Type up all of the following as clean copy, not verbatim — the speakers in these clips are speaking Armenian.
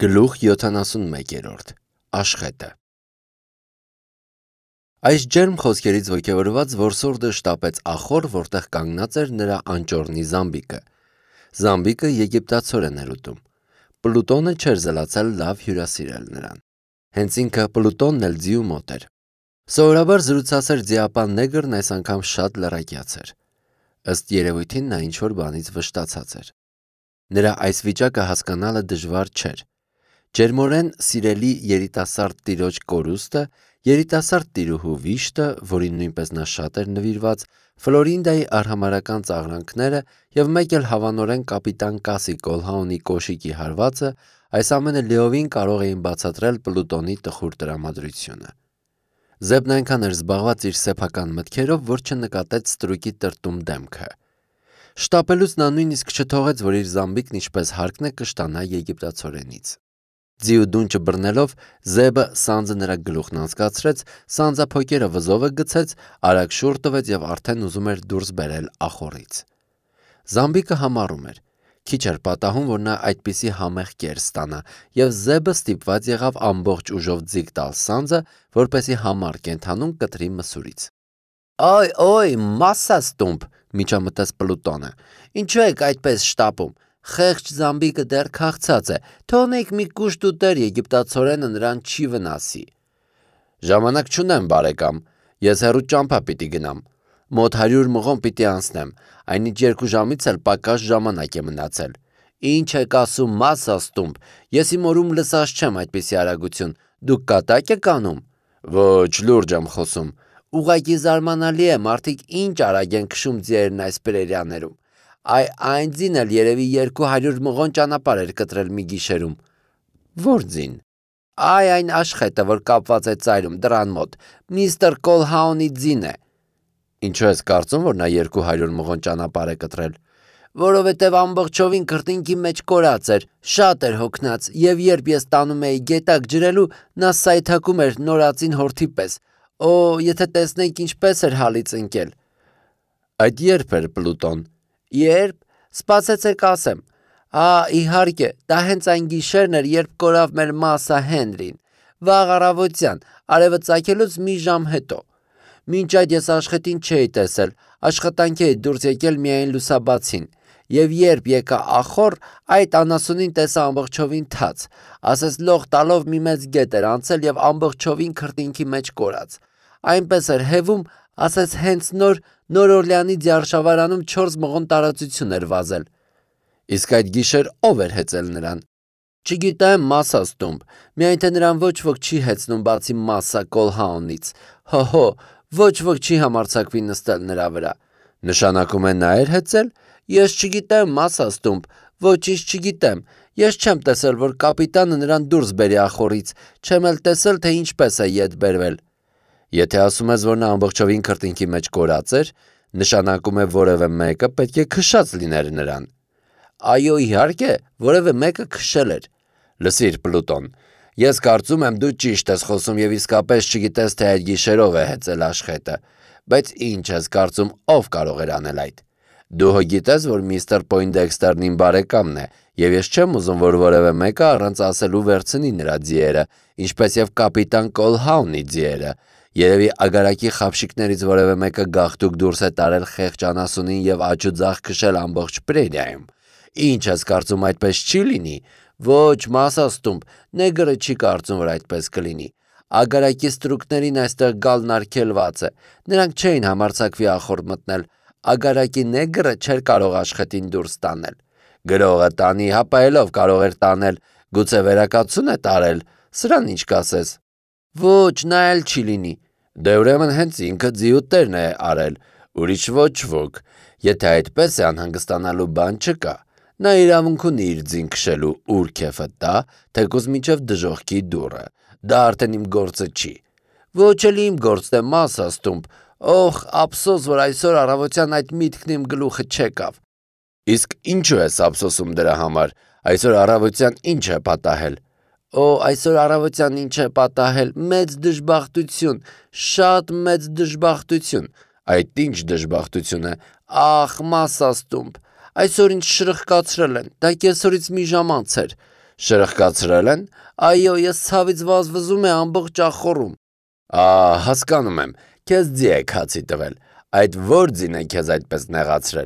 Գլուխ 71 Աշխետը Այս ջերմ խոսքերից ոգևորված որսորդը շտապեց ախոր, որտեղ կանգնած էր նրա անճոռնի Զամբիկը։ Զամբիկը եգիպտացորեն էր ուտում։ Պլուտոնը չէր զլացել լավ հյուրասիրել նրան։ Հենց ինքը Պլուտոնն էլ ձիու մոտ էր։ Սովորաբար զրուցասեր ձիապան նեգրն այս անգամ շատ լռակյաց էր։ Ըստ երևույթին նա ինչ-որ բանից վշտացած էր։ Նրա այս վիճակը հասկանալը դժվար չէր։ Ջերմորեն սիրելի երիտասարդ տիրոջ կորուստը, երիտասարդ տիրուհու վիշտը, որին նույնպես նա շատ էր նվիրված, Ֆլորինդայի արհամարհական ծաղրանքները և մեկ էլ հավանորեն կապիտան Կասի Կոլհաունի կոշիկի հարվածը, այս ամենը լիովին կարող էին բացատրել Պլուտոնի տխուր տրամադրությունը։ Զեբն այնքան էր զբաղված իր սեփական մտքերով, որ չնկատեց ստրուկի տրտում դեմքը։ Շտապելուց նա նույնիսկ չթողեց, որ իր Զամբիկն ինչպես հարկն է կշտանա եգիպտացորենից։ Ձիու դունչը բռնելով Զեբը սանձը նրա գլուխն անցկացրեց, սանձափոկերը վզովը գցեց, արագ շուռ տվեց և արդեն ուզում էր դուրս բերել ախոռից։ Զամբիկը համառում էր։ Քիչ էր պատահում, որ նա այդպիսի համեղ կեր ստանա, և Զեբը ստիպված եղավ ամբողջ ուժով ձիգ տալ սանձը, որպեսզի համառ կենդանում կտրի մսուրից։ «Օյ, մասս տումբ», միջամտեց Պլուտոնը։ «Ինչու եք այդպես շտապում։ Խեղճ Զամբիկը դեռ քաղցած է, թողնենք մի կուշտ ուտեր եգիպտացորենը նրան չի վնասի»։ «Ժամանակ չունեմ, բարեկամ, ես հեռու ճամփա պիտի գնամ, մոտ 100 մղոն պիտի անցնեմ, այնինչ 2 ժամից էլ պակաս ժամանակ է մնացել»։ «Ինչ եք ասում, մասս տումբ, ես իմ օրում լսած չեմ այդպիսի արագություն, դուք կատակ եք անում»։ «Ոչ, լուրջ եմ խոսում»։ «Ուղղակի զարմանալի է, մարդիկ ինչ արագ են քշում ձիերն այս պրերիաներում։ Այն ձին էլ երևի 200 մղոն ճանապարհ էր կտրել մի գիշերում»։ «Ո՞ր ձին»։ «Այն աշխետը, որ կապված է ծայրում, դռան մոտ, միստր Կոլհաունի ձին է»։ «Ինչու ես կարծում, որ նա 200 մղոն ճանապարհ է կտրել»։ «Որովհետև ամբողջովին քրտինքի մեջ կորած էր, շատ էր հոգնած, և երբ ես տանում էի գետակ ջրելու, նա սայթաքում էր նորածին հորթի պես։ Օ, եթե տեսնեիք ինչպես էր հալից ընկել»։ «Այդ երբ էր, Պլուտոն»։ «Երբ։ Սպասեցեք ասեմ։ Իհարկե, դա հենց այն գիշերն էր, երբ կորավ մեր Մասա Հենրին։ Վաղ առավոտյան, արևը ծագելուց մի ժամ հետո։ Մինչ այդ ես Աշխետին չէի տեսել, աշխատանքի էի դուրս եկել միայն լուսաբացին։ Եվ երբ եկա ախոռ, այդ անասունին տեսա ամբողջովին թաց, ասես լող տալով մի մեծ գետ էր անցել և ամբողջովին քրտինքի մեջ կորած։ Այնպես էր հևում, ասես հենց Նոր Օրլեանի ձիարշավարանում 4 մղոն տարածություն էր վազել»։ «Իսկ այդ գիշեր ով էր հեծել նրան»։ «Չգիտեմ, մասս տումբ, միայն թե նրան ոչ ոք չի հեծնում բացի Մասա Կոլհաունից։ Հո, ոչ ոք չի համարձակվի նստել նրա վրա»։ «Նշանակում է նա էր հեծել»։ «Ես չգիտեմ, մասս տումբ, ոչինչ չգիտեմ։ Ես չեմ տեսել, որ կապիտանը նրան դուրս բերի ախոռից, չեմ էլ տեսել, թե ինչպես է ետ բերվել»։ «Եթե ասում ես, որ նա ամբողջովին քրտինքի մեջ կորած էր, նշանակում է որևէ մեկը պետք է քշած լիներ նրան»։ «Այո, իհարկե, որևէ մեկը քշել էր»։ «Լսիր, Պլուտոն, ես կարծում եմ դու ճիշտ ես խոսում և իսկապես չգիտես, թե այդ գիշերով է հեծել Աշխետը, բայց ինչ ես կարծում, ով կարող էր անել այդ։ Դու հո գիտես, որ միստր Պոյնդեքստերն իմ բարեկամն է, և ես չեմ ուզում, որ որևէ մեկը առանց ասելու վերցնի նրա ձիերը, ինչպես և կապիտան Կոլհաունի ձիերը։ Երևի ագարակի խաբշիկներից որևէ մեկը գաղտուկ դուրս է տարել խեղճ անասունին և աջուձախ քշել ամբողջ պրերիայում։ Ինչ ես կարծում, այդպես չի լինի։ Ոչ, մասս տումբ, նեգրը չի կարծում, որ այդպես կլինի։ Ագարակի ստրուկներին այստեղ գալն արգելված է։ Նրանք չէին համարձակվի ախոռ մտնել։ Ագարակի նեգրը չէր կարող Աշխետին դուրս տանել։ Գրողը տանի, հապայելով կարող էր տանել, գուցե վերակացուն է տարել, սրան ինչ կասես։ Ոչ, նա էլ չի լինի։ Դե ուրեմն հենց ինքը ձիու տերն է արել, ուրիշ ոչ ոք։ Եթե այդպես է, անհանգստանալու բան չկա։ Նա իրավունք ունի իր ձին քշելու, ուր քեֆը տա, թեկուզ մինչև դժոխքի դուռը։ Դա արդեն իմ գործը չի։ Ոչ էլ իմ գործն է, մասս տումբ։ Օխ, ափսոս, որ այսօր առավոտյան այդ միտքն իմ գլուխը չեկավ։ Իսկ ինչու ես ափսոսում դրա համար։ Այսօր առավոտյան ինչ է պատահել։ Օ, այսօր առավոտյան ինչ է պատահել, մեծ դժբախտություն, շատ մեծ դժբախտություն։ Այդ ինչ դժբախտություն է։ Ախ, մասս տումբ։ Այսօր ինձ շրխկացրել են, դա կեսօրից մի ժամ անց էր։ Շրխկացրել են։ Այո, ես ցավից վազվզում է ամբողջ ախոռում։ Հասկանում եմ, քեզ ձի է քացի տվել։ Այդ ո՞ր ձին է քեզ այդպես նեղացրել։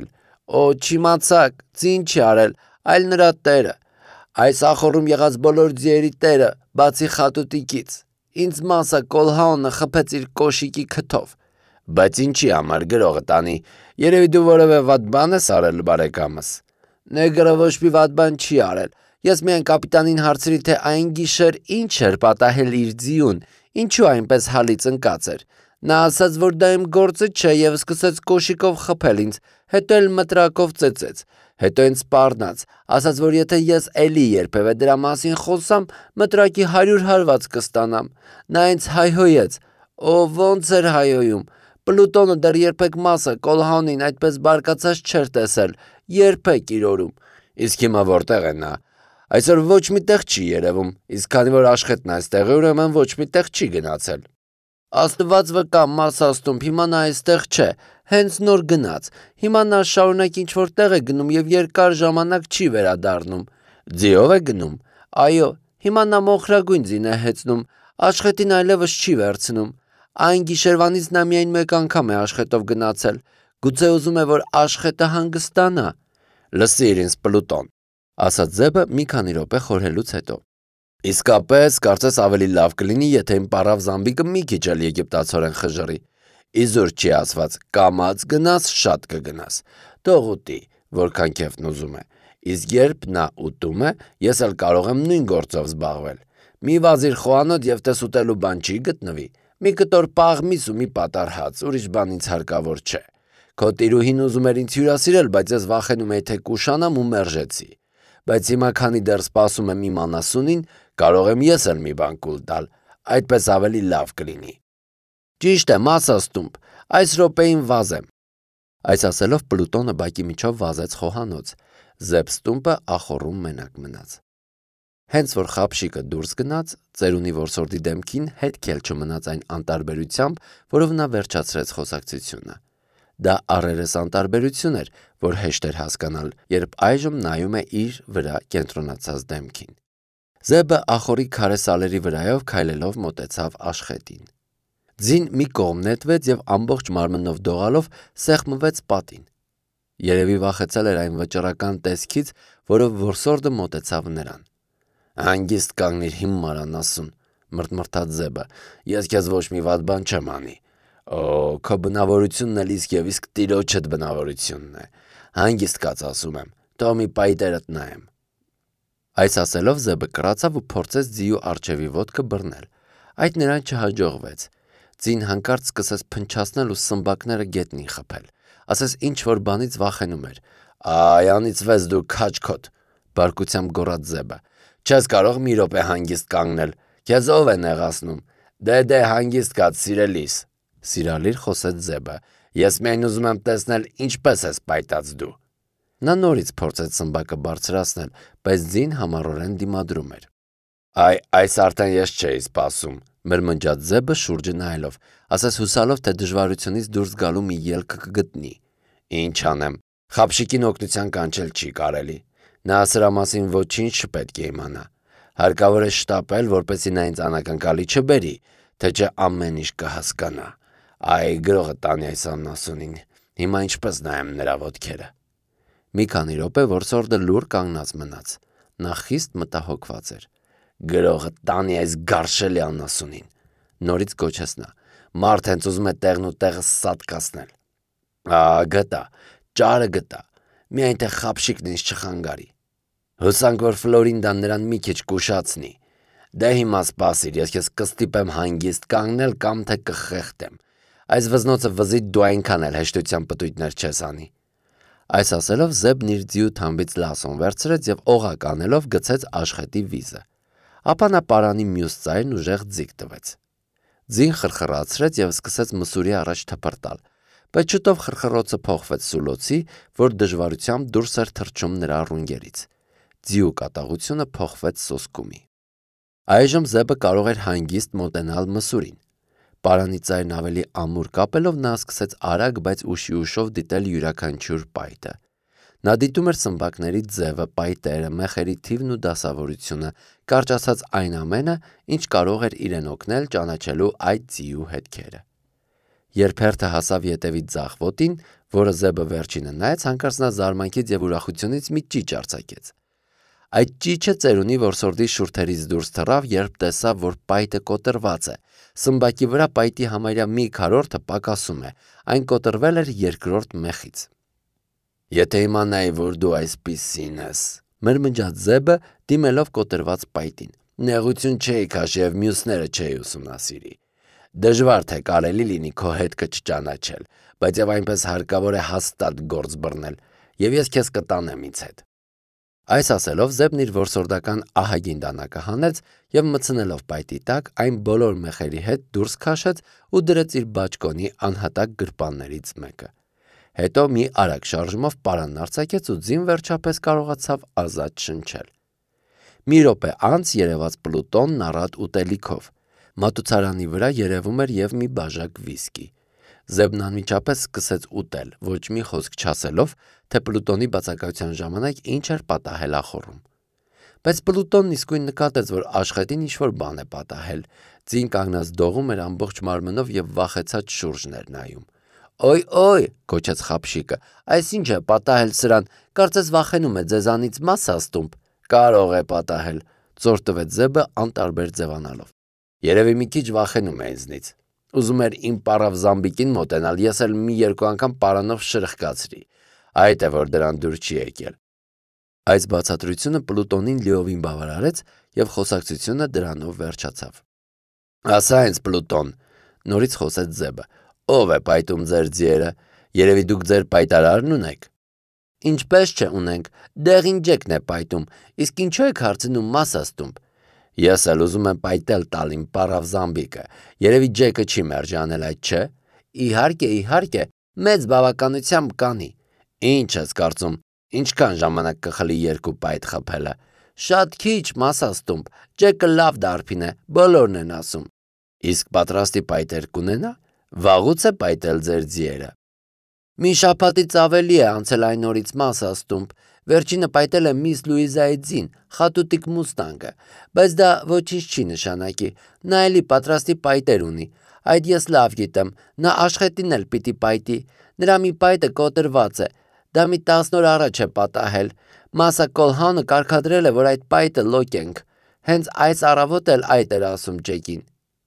Չիմացաք, ձին չի արել, այլ նրա տերը։ Այս ախոռում եղած բոլոր ձիերի տերը, բացի խատուտիկից։ Ինձ մասը Կոլհաոնը խփեց իր կոշիկի քթով։ Բայց ինչի համար գրողը տանի։ Երևի դու որևէ վատ բան ես արել բարեկամս։ Նեգրը ոչ մի վատ բան չի արել։ Ես միայն կապիտանին հարցրի, թե այն գիշեր ինչ էր պատահել իր ձիուն, ինչու այնպես հալից ընկած էր։ Նա ասաց, որ դա իմ գործը չէ եւ սկսեց կոշիկով խփել ինձ, հետո էլ մտրակով ծեծեց, հետո ինձ սպառնաց, ասաց, որ եթե ես էլի երբևէ դրա մասին խոսամ, մտրակի 100 հարված կստանամ։ Նա ինձ հայհոյեց։ Ոնց էր հայհոյում։ Պլուտոնը դեռ երբեք մասը Կոլհաոնին այդպես բարկացած չէր տեսել, երբեք իր օրում։ Իսկ հիմա որտեղ է նա։ Այսօր ոչ մի տեղ չի երևում, իսկ քանի որ Աշխետն այստեղ է, ուրեմն ոչ մի տեղ չի գնացել։ Աստված վկա, Մասաստումբ, հիմա նա այստեղ չէ, հենց նոր գնաց։ Հիմա նա շարունակ ինչ-որ տեղ է գնում եւ երկար ժամանակ չի վերադառնում։ Ձիով է գնում։ Այո, հիմա նա մոխրագույն ձին է հեծնում, Աշխետին այլևս չի վերցնում։ Այն գիշերվանից նա միայն մեկ անգամ է Աշխետով գնացել։ Գուցե ուզում է, որ Աշխետը հանգստանա։ Լսիր ինձ, Պլուտոն, ասաց Զեբը մի քանի րոպե խորհելուց հետո։ Իսկապես, կարծես ավելի լավ կլինի, եթե իմ պարավ Զամբիկը մի քիչ էլ եգիպտացորեն խժռի։ Իզուր չի ասված, կամած գնաս, շատ կգնաս։ Թող ուտի, որքան քեֆն ուզում է։ Իսկ երբ նա ուտում է, ես էլ կարող եմ նույն գործով զբաղվել։ Մի վազիր խոհանոց եւ տես ուտելու բան չի գտնվի։ Մի կտոր պաղմիս ու մի պատար հաց, ուրիշ բան ինձ հարկավոր չէ։ Քո տիրուհին ուզում էր ինձ հյուրասիրել, բայց ես վախենում էի, թե կուշանամ ու մերժեցի։ Բայց հիմա քանի դեռ սպասում եմ իմ անասունին, կարող եմ ես էլ մի բան կուլ տալ, այդպես ավելի լավ կլինի։ Ճիշտ է, Մասաստումբ, այս րոպեին վազեմ։ Այս ասելով Պլուտոնը բակի միջով վազեց խոհանոց, Զեբստումպը ախոռում մենակ մնաց։ Հենց որ խապշիկը դուրս գնաց, ծերունի որսորդի դեմքին հետք էլ չմնաց այն անտարբերությամբ, որով նա վերջացրեց խոսակցությունը։ Դա առերես անտարբերություն էր, որ հեշտ էր հասկանալ, երբ այժմ նայում է իր վրա կենտրոնացած դեմքին։ Զեբը ախոռի քարե սալերի վրայով քայլելով մոտեցավ Աշխետին։ Ձին մի կողմ նետվեց եւ ամբողջ մարմնով դողալով սեղմվեց պատին։ Երևի վախեցել էր այն վճռական տեսքից, որով որսորդը մոտեցավ նրան։ Հանգիստ կանգնիր, հիմար անասուն, մրթմրթաց Զեբը, ես քեզ ոչ մի վատ բան չեմ անի։ Քո բնավորությունն էլ իսկ տիրոջդ բնավորությունն է։ Հանգիստ կաց ասում եմ, թող մի պայտերդ նայեմ։ Այս ասելով Զեբը կրացավ ու փորձեց ձիու արջևի ոտքը բռնել։ Այդ նրան չհաջողվեց։ Ձին հանկարծ սկսեց փնչացնել ու սմբակները գետնին խփել։ Ասես ինչ որ բանից վախենում էր։ Անիծվես դու քաչքոտ, բարկությամբ գոռաց Զեբը։ Չես կարող մի րոպե հանգիստ կանգնել։ Քեզ ով է նեղացնում։ Դե հանգիստ կաց, սիրելիս, սիրալիր խոսեց Զեբը։ Ես միայն ուզում եմ տեսնել ինչպես ես պայտած դու։ Նա նորից փորձեց սմբակը բարձրացնել, բայց ձին համառորեն դիմադրում էր։ Այս արդեն ես չէի սպասում, մրմնջաց Զեբը շուրջը նայելով, ասես հուսալով, թե դժվարությունից դուրս գալու մի ելք կգտնի։ Ինչ անեմ, խապշիկին օգնության կանչել չի կարելի։ Նա սրա մասին ոչինչ չպետք է իմանա։ Հարկավոր է շտապել, որպեսզի նա ինձ անակնկալի չբերի, թե չէ ամեն ինչ կհասկանա։ Գրողը տանի այս անասունին, հիմա ինչպես նայեմ նրա ոտքերը։ Մի քանի րոպե որսորդը լուռ կանգնած մնաց։ Նա խիստ մտահոգված էր։ Գրողը տանի այս գարշելի անասունին, նորից գոչեց նա։ Մարդ հենց ուզում է տեղն ու տեղը սատկացնել։ Գտա, ճարը գտա, միայն թե խապշիկն ինձ չխանգարի։ Հուսանք, որ Ֆլորինդան նրան մի քիչ կուշացնի։ Դե հիմա սպասիր, ես քեզ կստիպեմ հանգիստ կանգնել կամ թե կխեղդեմ։ Այս վզնոցը վզի դու այնքան էլ հեշտությամբ պտույտներ չես անի։ Այս ասելով Զեբն իր ձիու թամբից լասոն վերցրեց եւ օղակ անելով գցեց Աշխետի վիզը։ Ապա նա պարանի մյուս ծայրն ուժեղ ձիգ տվեց։ Ձին խրխրացրեց եւ սկսեց մսուրի առաջ թփրտալ, բայց շուտով խրխրոցը փոխվեց սուլոցի, որ դժվարությամբ դուրս էր թռչում նրա ռունգերից։ Ձիու կատաղությունը փոխվեց սոսկումի։ Այժմ Զեբը կարող էր հանգիստ մոտենալ մսուրին։ Պարանի ծայրն ավելի ամուր կապելով նա սկսեց արագ, բայց ուշի ուշով դիտել յուրաքանչյուր պայտը։ Նա դիտում էր սմբակների ձևը, պայտերը, մեխերի թիվն ու դասավորությունը, կարճ ասած այն ամենը, ինչ կարող էր իրեն օգնել ճանաչելու այդ ձիու հետքերը։ Երբ հերթը հասավ ետևի ձախ ոտին, որը Զեբը վերջինը նայեց, հանկարծ նա զարմանքից և ուրախությունից մի ճիչ արձակեց։ Այդ ճիչը ծերունի որսորդի շուրթերից դուրս թռավ, երբ տեսավ, որ պայտը կոտրված է։ Սմբակի վրա պայտի համարյա մի քառորդը պակասում է, այն կոտրվել էր երկրորդ մեխից։ Եթե իմանայի, որ դու այսպիսին ես, մրմնջաց Զեբը, դիմելով կոտրված պայտին, նեղություն չէի քաշի և մյուսները չէի ուսումնասիրի։ Դժվար թե կարելի լինի քո հետքը չճանաչել, բայց և այնպես հարկավոր է հաստատ գործ բռնել, և ես քեզ կտանեմ ինձ հետ։ Այս ասելով Զեբն իր որսորդական ահագին դանակը հանեց և մտցնելով պայտի տակ, այն բոլոր մեխերի հետ դուրս քաշեց ու դրեց իր բաճկոնի անհատակ գրպաններից մեկը։ Հետո մի արագ շարժումով պարանն արձակեց ու ձին վերջապես կարողացավ ազատ շնչել։ Մի րոպե անց երևաց Պլուտոնն առատ ուտելիքով։ Մատուցարանի վրա երևում էր և մի բաժակ վիսկի։ Զեբն անմիջապես սկսեց ուտել, ոչ մի խոսք չասելով, թե Պլուտոնի բացակայության ժամանակ ինչ էր պատահել ախոռում։ Բայց Պլուտոնն իսկույն նկատեց, որ աշխատին ինչ-որ բան է պատահել։ Ձին կանգնած դողում էր ամբողջ մարմնով և վախեցած շուրջն էր նայում։ «Օյ, գոչեց Խապշիկը, այս ինչ է պատահել սրան, կարծես վախենում է ձեզանից Մասաստումբ»։ «Կարող է պատահել», ծոր տվեց Զեբը անտարբեր ձևանալով։ «Երևի մի քիչ վախենում է ինձնից։ Ուզում էր իմ պառավ Զամբիկին մոտենալ, ես էլ մի-երկու անգամ պարանով շրխկացրի։ Այդ է, որ դրան դուր չի եկել»։ Այս բացատրությունը Պլուտոնին լիովին բավարարեց և խոսակցությունը դրանով վերջացավ։ «Ասա ինձ, Պլուտոն», նորից խոսեց Զեբը, ով է պայտում ձեր ձիերը, երևի դուք ձեր պայտարարն ունեք։ Ինչպես չէ ունենք, դեղին Ջեկն է պայտում, իսկ ինչու եք հարցնում Մասաստումբ։ Ես էլ ուզում եմ պայտել տալ իմ պառավ Զամբիկը, երևի Ջեկը չի մերժանել այդ, չէ։ Իհարկե, մեծ բավականությամբ կանի։ Ինչ ես կարծում, ինչքան ժամանակ կխլի երկու պայտ խփելը։ Շատ քիչ, Մասաստումբ, Ջեկը լավ դարբին է, բոլորն են ասում։ Իսկ պատրաստի պայտեր կունենա։ Վաղուց է պայտել ձեր ձիերը։ Մի շաբաթից ավելի է անցել այն օրից Մասաստումբ, վերջինը պայտել է միս Լուիզայի ձին, խատուտիկ մուստանգը, բայց դա ոչինչ չի նշանակի, նա էլի պատրաստի պայտեր ունի, այդ ես լավ գիտեմ, նա Աշխետին էլ պիտի պայտի, նրա մի պայտը կոտրված է, դա մի 10 օր առաջ է պատահել, Մասա Կոլհանը կարգադրել է, որ այդ պայտը լոկենք, հենց այս առավոտ էլ այդ էր ասում Ջեկին։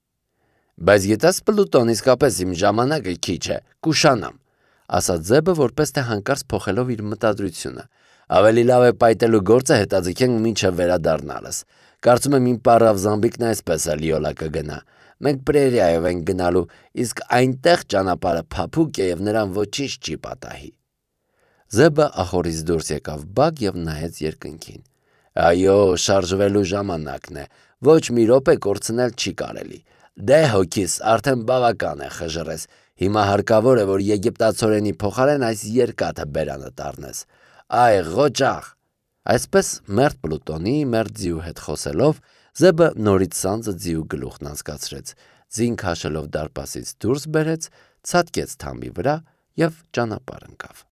Բայց գիտես, Պլուտոն, իսկապես իմ ժամանակը քիչ է, կուշանամ, ասաց Զեբը, որպես թե հանկարծ փոխելով իր մտադրությունը։ Ավելի լավ է պայտելու գործը հետաձգենք մինչև վերադառնալս։ Կարծում եմ իմ պառավ Զամբիկն այսպես էլ յոլա կգնա։ Մենք պրերիայով ենք գնալու, իսկ այնտեղ ճանապարհը փափուկ է և նրան ոչինչ չի պատահի։ Զեբը ախորից դուրս եկավ բակ և նայեց երկնքին։ Այո, շարժվելու ժամանակն է, ոչ մի րոպե կորցնել չի կարելի։ Դե հոգիս, արդեն բավական է խժռես, հիմա հարկավոր է, որ եգիպտացորենի փոխարեն այս երկաթը բերանդ առնես։ Այ ղոճաղ։ Այսպես մերթ Պլուտոնի, մերթ ձիու հետ խոսելով, Զեբը նորից սանձը ձիու գլուխն անցկացրեց, ձին քաշելով դարպասից դուրս բերեց, ցատկեց թամբի վրա և ճանապարհ ընկավ։